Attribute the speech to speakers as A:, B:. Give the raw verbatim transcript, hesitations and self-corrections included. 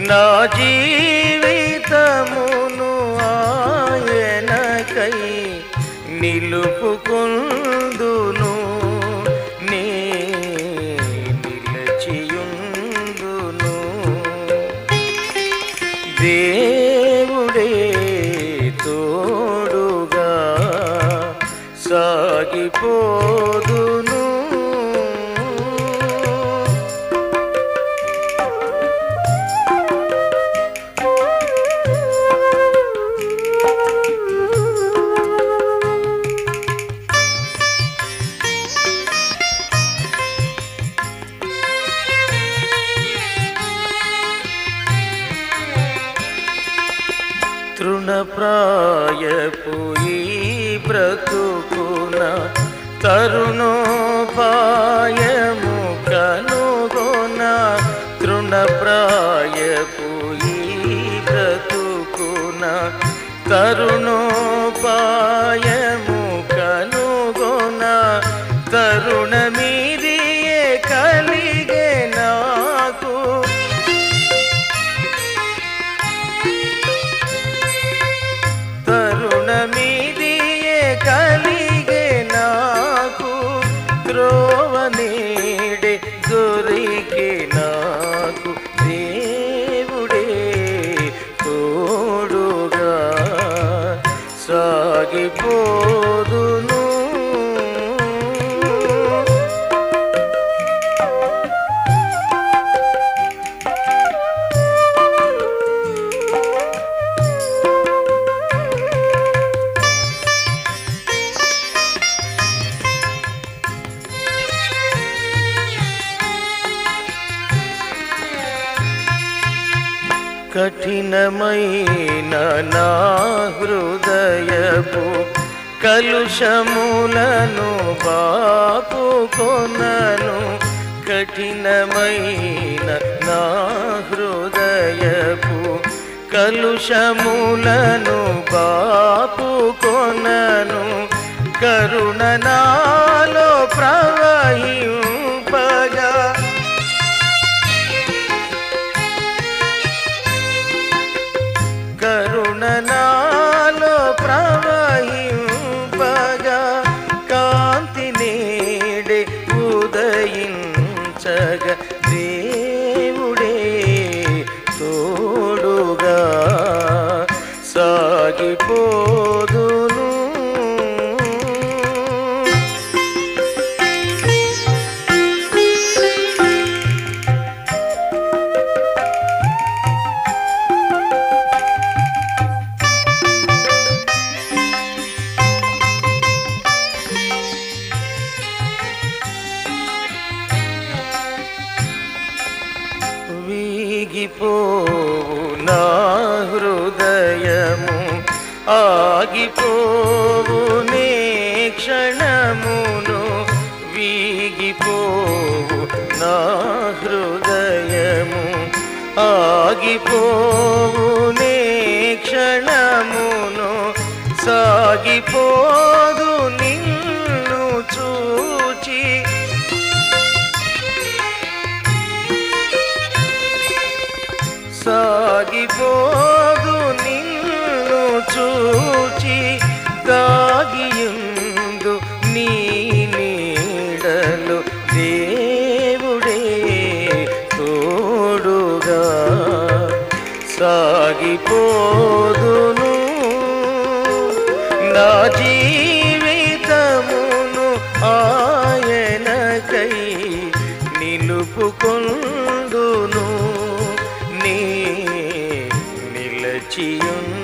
A: నా జీవితమును ఆయనకై నిలుపుకొందును నే నిలచియుందును దేవుడే తోడుగా సాగిపోదును తృణప్రాయపు ఈ బ్రతుకున తరుణోపాయము కనుగొన తృణప్రాయపు ఈ బ్రతుకున తరుణోపాయము కనుగొన తరుణమిదియే కలిగే నాకు తరుణమిదియే కలిగే నాకు త్రోవనేడే దొరికే నాకు దేవుడే తోడుగా సాగిపోదును కఠినమైన నా హృదయపు కలుషములను బాపుకొనను కఠినమైన నా హృదయపు కలుషములను బాపుకొనను కరుణ నాలో ప్రవహింపగా కరుణ నాలో ప్రవహింపగా కాంతి నేడే ఉదయించగా దేవుడే తోడుగా సాగిపోదును వీగిపోవు నా హృదయము ఆగిపోవు నే క్షణమును వీగిపోవు నా హృదయము ఆగిపోవు నే క్షణమును సాగిపోదు నిన్ను చూచి సాగిపోదు నిన్ను చూచి దాగియుందు నీ నీడలు దేవుడే తోడుగా సాగిపోదును నా జీవితమును ఆయనకై నిలుపుకొందును నిలచియుందును